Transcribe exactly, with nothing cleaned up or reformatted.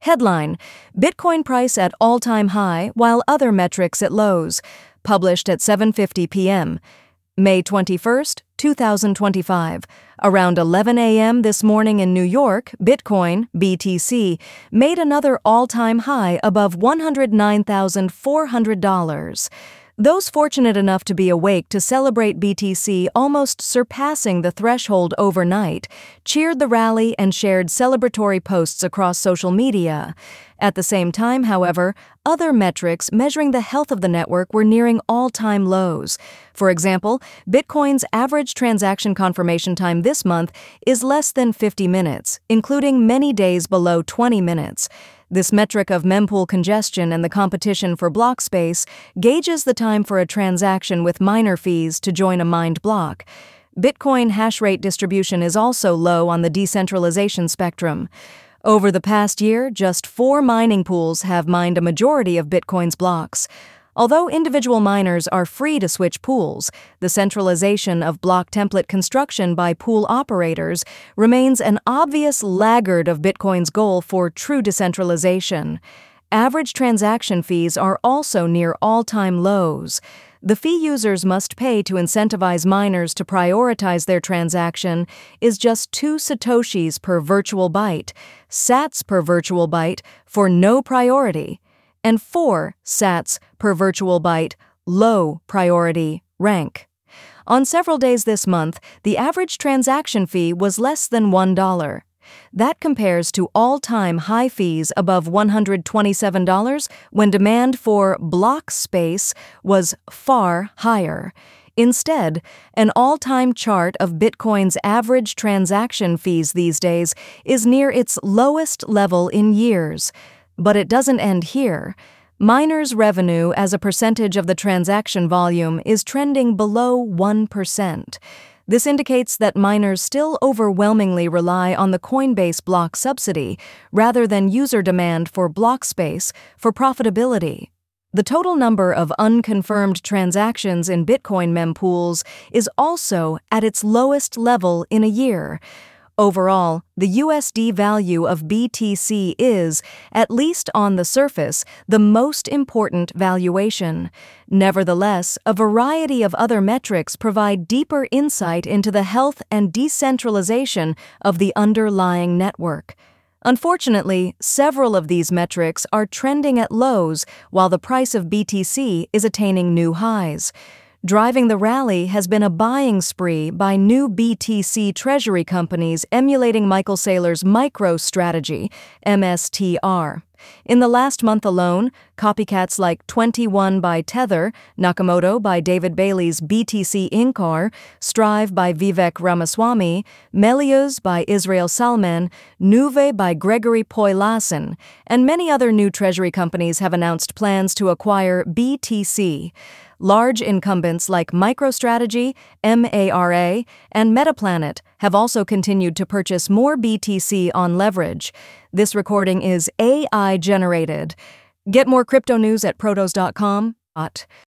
Headline: Bitcoin price at all-time high while other metrics at lows. Published at seven fifty p m May twenty-first, two thousand twenty-five. Around eleven a m this morning in New York, Bitcoin, B T C, made another all-time high above one hundred nine thousand four hundred dollars. Those fortunate enough to be awake to celebrate B T C almost surpassing the threshold overnight cheered the rally and shared celebratory posts across social media. At the same time, however, other metrics measuring the health of the network were nearing all-time lows. For example, Bitcoin's average transaction confirmation time this month is less than fifty minutes, including many days below twenty minutes. This metric of mempool congestion and the competition for block space gauges the time for a transaction with miner fees to join a mined block. Bitcoin hash rate distribution is also low on the decentralization spectrum. Over the past year, just four mining pools have mined a majority of Bitcoin's blocks. Although individual miners are free to switch pools, the centralization of block template construction by pool operators remains an obvious laggard of Bitcoin's goal for true decentralization. Average transaction fees are also near all-time lows. The fee users must pay to incentivize miners to prioritize their transaction is just two satoshis per virtual byte, sats per virtual byte for no priority, and four sats per virtual byte, low priority rank. On several days this month, the average transaction fee was less than one dollar. That compares to all-time high fees above one hundred twenty-seven dollars when demand for block space was far higher. Instead, an all-time chart of Bitcoin's average transaction fees these days is near its lowest level in years. But it doesn't end here. Miners' revenue as a percentage of the transaction volume is trending below one percent. This indicates that miners still overwhelmingly rely on the Coinbase block subsidy rather than user demand for block space for profitability. The total number of unconfirmed transactions in Bitcoin mempools is also at its lowest level in a year. Overall, the U S D value of B T C is, at least on the surface, the most important valuation. Nevertheless, a variety of other metrics provide deeper insight into the health and decentralization of the underlying network. Unfortunately, several of these metrics are trending at lows while the price of B T C is attaining new highs. Driving the rally has been a buying spree by new B T C treasury companies emulating Michael Saylor's MicroStrategy, M S T R. In the last month alone, copycats like twenty-one by Tether, Nakamoto by David Bailey's B T C Inkar, Strive by Vivek Ramaswamy, Melius by Israel Salman, Nuve by Gregory Poilasson, and many other new treasury companies have announced plans to acquire B T C. Large incumbents like MicroStrategy, M A R A, and Metaplanet have also continued to purchase more B T C on leverage. This recording is A I generated. Get more crypto news at protos dot com.